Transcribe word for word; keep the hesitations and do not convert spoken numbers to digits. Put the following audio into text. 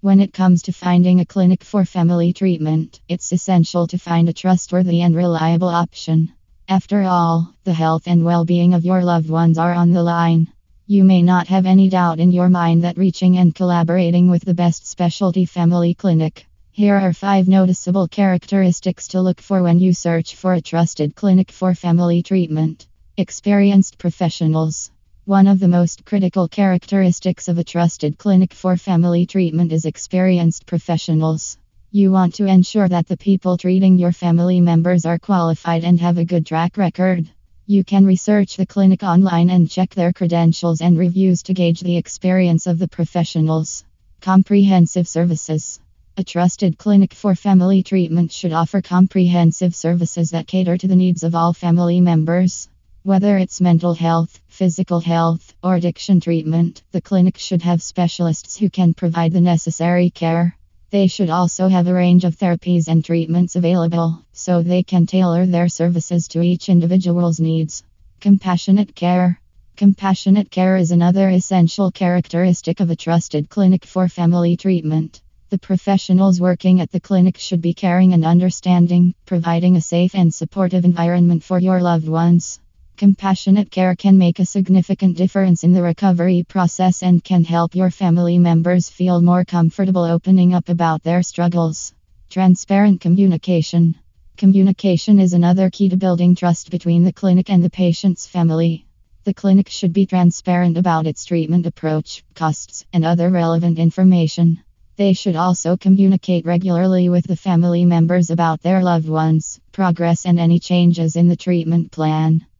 When it comes to finding a clinic for family treatment, it's essential to find a trustworthy and reliable option. After all, the health and well being of your loved ones are on the line. You may not have any doubt in your mind that reaching and collaborating with the best specialty family clinic. Here are five noticeable characteristics to look for when you search for a trusted clinic for family treatment. Experienced professionals. One of the most critical characteristics of a trusted clinic for family treatment is experienced professionals. You want to ensure that the people treating your family members are qualified and have a good track record. You can research the clinic online and check their credentials and reviews to gauge the experience of the professionals. Comprehensive services. A trusted clinic for family treatment should offer comprehensive services that cater to the needs of all family members. Whether it's mental health, physical health, or addiction treatment, the clinic should have specialists who can provide the necessary care. They should also have a range of therapies and treatments available, so they can tailor their services to each individual's needs. Compassionate care. Compassionate care is another essential characteristic of a trusted clinic for family treatment. The professionals working at the clinic should be caring and understanding, providing a safe and supportive environment for your loved ones. Compassionate care can make a significant difference in the recovery process and can help your family members feel more comfortable opening up about their struggles. Transparent communication. Communication is another key to building trust between the clinic and the patient's family. The clinic should be transparent about its treatment approach, costs, and other relevant information. They should also communicate regularly with the family members about their loved ones, progress, and any changes in the treatment plan.